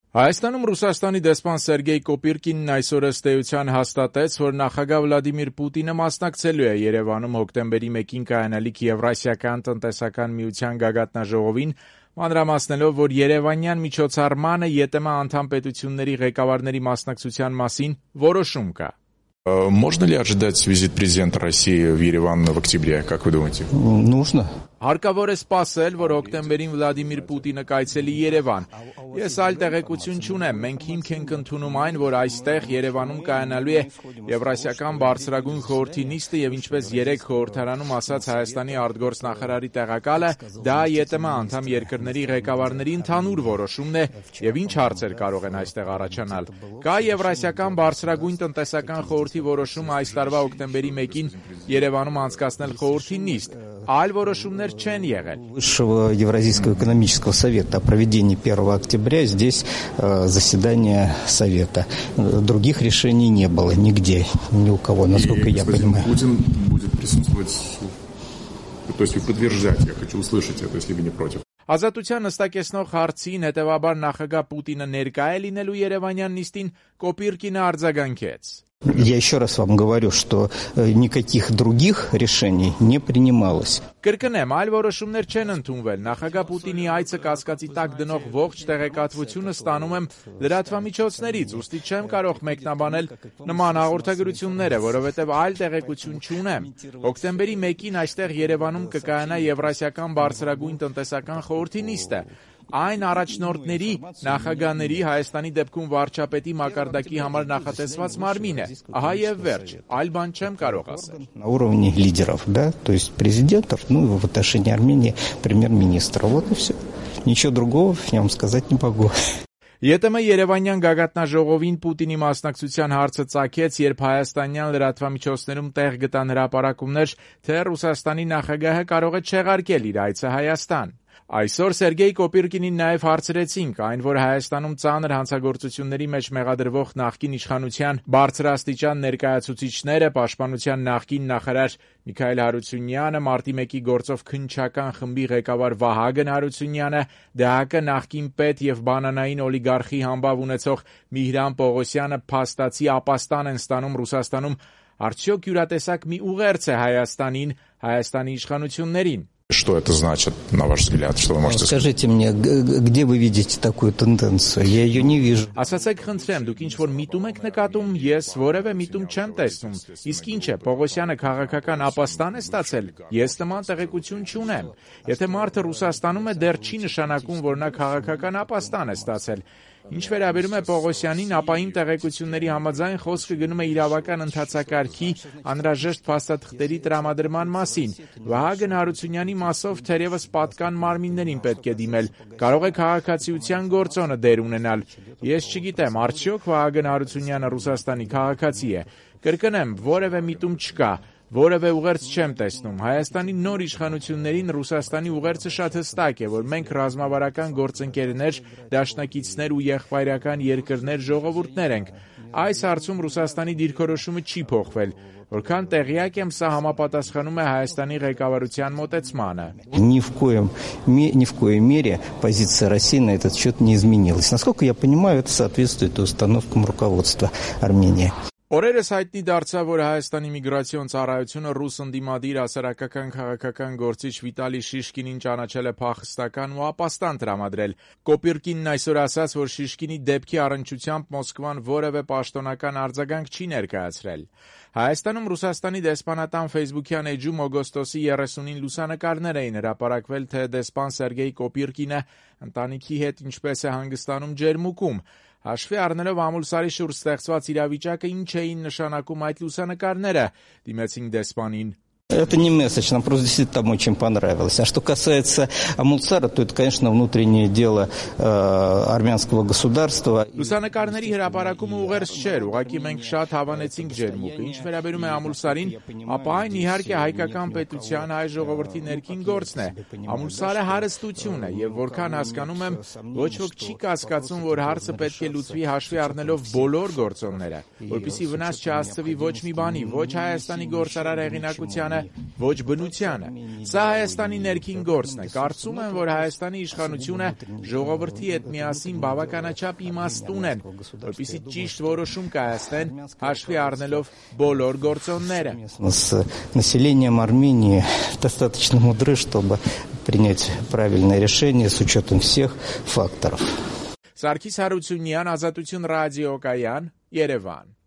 Հայաստանում Ռուսաստանի դեսպան Սերգեյ Կոպիրկինն այսօր ըստ էության հաստատեց, որ նախագահ Վլադիմիր Պուտինը մասնակցելու է Երևանում հոկտեմբերի 1-ին կայանալիք Եվրասիական տնտեսական միության գագաթնաժողովին, մանրամասնելով, որ երևանյան միջոցառմանը ԵՏՄ անդամ պետությունների ղեկավարների մասնակցության մասին որոշում կա։ Можно ли ожидать визит президента России в Ереван в октябре, как вы думаете? Нужно. Հարկավոր է սպասել, որ հոկտեմբերին Վլադիմիր Պուտինը կայցելի Երևան։ Ես այլ տեղեկություն չունեմ, մենք հիմք ենք ընդունում այն, որ այստեղ Երևանում կայանալու է Եվրասիական բարձրագույն խորհրդի նիստը եւ ինչպես 3 խորհրդարանում ասաց Հայաստանի արտգործնախարարի տեղակալը, դա ԵՏՄ անդամ երկրների ղեկավարների ընդհանուր որոշումն է եւ ինչ հարցեր կարող են այստեղ առաջանալ։ Կա Եվրասիական բարձրագույն տնտեսական խորհրդի որոշումը այս տարվա հոկտեմբերի 1-ին Երևանում անցկացնել խորհրդի նիստ, այլ որոշումներ չեն եղել։ Высшего Евразийского экономического совета о проведении 1 октября здесь заседание совета. Других решений не было нигде, ни у кого, насколько я понимаю. Путин будет присутствовать, то есть вы подтверждаете, я хочу услышать это, если вы не против. Ազատության նստակեցնող հարցին հետևաբար նախագահ Պուտինը ներկա է լինելու Երևանյան նիստին, Կոպիրկինը արձագանքեց։ Я еще раз вам говорю, что никаких других решений не принималось. Կրկնեմ, այլ որոշումներ չեն ընդունվել։ Նախագահ Պուտինի այցը կասկածի տակ դնող ողջ տեղեկատվությունը ստանում եմ լրատվամիջոցներից, ուստի չեմ կարող մեկնաբանել նման հաղորդագրությունները, որովհետև այլ տեղեկություն չունեմ։ Հոկտեմբերի 1-ին այստեղ Երևանում կկայանա Եվրասիական բարձրագույն տնտեսական խորհրդի նիստը։ Այն առաջնորդների, նախագահների, Հայաստանի դեպքում վարչապետի մակարդակի համար նախատեսված մարմին է։ Ահա եւ վերջ, այլ բան չեմ կարող ասել։ На уровне лидеров, да, то есть президентов, ну и в отношении Армении премьер-министра. Вот и все. Ничего другого я вам сказать не могу. ԵՏՄ Երևանյան գագաթնաժողովին Պուտինի մասնակցության հարցը ծագեց, երբ հայաստանյան լրատվամիջոցներում տեղ գտան հրապարակումներ, թե Ռուսաստանի նախագահը կարող է չեղարկել իր այցը Հայաստան։ Այսօր Սերգեյ Կոպիրկինին նաև հարցրեցինք այն, որ Հայաստանում ծանր հանցագործությունների մեջ մեղադրվող նախկին իշխանության բարձրաստիճան ներկայացուցիչները, պաշտպանության նախկին նախարար Միքայել Հարությունյանը, մարտի 1-ի գործով քննչական խմբի ղեկավար Վահագն Հարությունյանը, ԴՀԿ նախկին պետ եւ բանանային օլիգարխի համբավ ունեցող Միհրան Պողոսյանը փաստացի ապաստան են ստանում Ռուսաստանում, արդյոք յուրատեսակ մի ուղերձ է Հայաստանին, Հայաստանի իշխանություններին։ Что это значит, на ваш взгляд? Что вы можете сказать? Скажите мне, где вы видите такую тенденцию? Я ее не вижу. Ասացեք խնդրեմ, դուք ինչ որ միտում եք նկատում, ես որևէ միտում չեմ տեսնում։ Իսկ ինչ է, Պողոսյանը քաղաքական ապաստան է ստացել։ Ես նման տեղեկություն չունեմ։ Եթե մարդը Ռուսաստանում է, դեռ չի նշանակում, որ նա քաղաքական ապաստան է ստացել։ Ինչ վերաբերում է Պողոսյանին, ապա իմ տեղեկությունների համաձայն խոսքը գնում է իրավական ընթացակարգի անհրաժեշտ փաստաթղթերի տրամադրման մասին։ Վահագն Հարությունյանի մասով թերևս պատկան մարմիններին պետք է դիմել, կարող է քաղաքացիության գործոնը դեր ունենալ։ Ես չգիտեմ, արդյոք Վահագն Հարությունյանը Ռուսաստանի քաղաքացի է։ Կրկնեմ, որևէ միտում չկա։ Որևէ ուղերձ չեմ տեսնում։ Հայաստանի նոր իշխանություններին Ռուսաստանի ուղերձը շատ հստակ է, որ մենք ռազմավարական գործընկերներ, դաշնակիցներ ու եղբայրական երկրներ ժողովուրդներ ենք։ Այս հարցում Ռուսաստանի դիրքորոշումը չի փոխվել։ Որքան տեղյակ եմ, սա համապատասխանում է Հայաստանի ղեկավարության մոտեցմանը։ Ни в коей мере позиция России на этот счет не изменилась. Насколько я понимаю, это соответствует установкам руководства Армении. Օրերս հայտնի դարձավ, որ Հայաստանի միգրացիոն ծառայությունը ռուս ընդդիմադիր հասարակական քաղաքական գործիչ Վիտալի Շիշկինին ճանաչել է փախստական ու ապաստան տրամադրել։ Կոպիրկինն այսօր ասաց, որ Շիշկինի դեպքի առնչությամբ Մոսկվան որևէ պաշտոնական արձագանք չի ներկայացրել։ Հայաստանում Ռուսաստանի դեսպանատան Facebook-յան էջում օգոստոսի 30-ին լուսանկարներ էին հրապարակվել, թե դեսպան Սերգեյ Կոպիրկինը ընտանիքի հետ ինչպես է հանգստանում ջերմուկում։ Հաշվի առնելով Ամուլսարի շուրջ ստեղծված իրավիճակը, ինչ էին նշանակում այդ лուսանկարները, դիմեցինք դեսպանին։ Это не месседж, нам просто действительно там очень понравилось. А что касается Амулсара, то это, конечно, внутреннее дело армянского государства. Լուսանկարների հրապարակումը ուղերձ չէր, ուղղակի մենք շատ հավանեցինք ջերմուկը։ Ինչ վերաբերում է Ամուլսարին, ապա այն իհարկե հայկական պետության հայ ժողովրդի ներքին գործն է։ Ամուլսարը հարստություն է, եւ որքան հասկանում եմ, ոչ ոք չի կասկածում, որ հարցը պետք է լուծվի հաշվի առնելով բոլոր գործոնները, որպեսզի վնաս չհասցվի ոչ մի բանի, ոչ Հայաստանի գործարար հեղինակությանը, ոչ բնությանը։ Սա Հայաստանի ներքին գործն է։ Կարծում եմ, որ Հայաստանի իշխանությունը ժողովրդի հետ միասին բավականաչափ իմաստուն են, որպեսզի ճիշտ որոշում կայացնեն, հաշվի առնելով բոլոր գործոնները։ С населением Армении достаточно мудры, чтобы принять правильное решение с учетом всех факторов. Սարգիս Հարությունյան, Ազատություն ռադիոկայան, Երևան։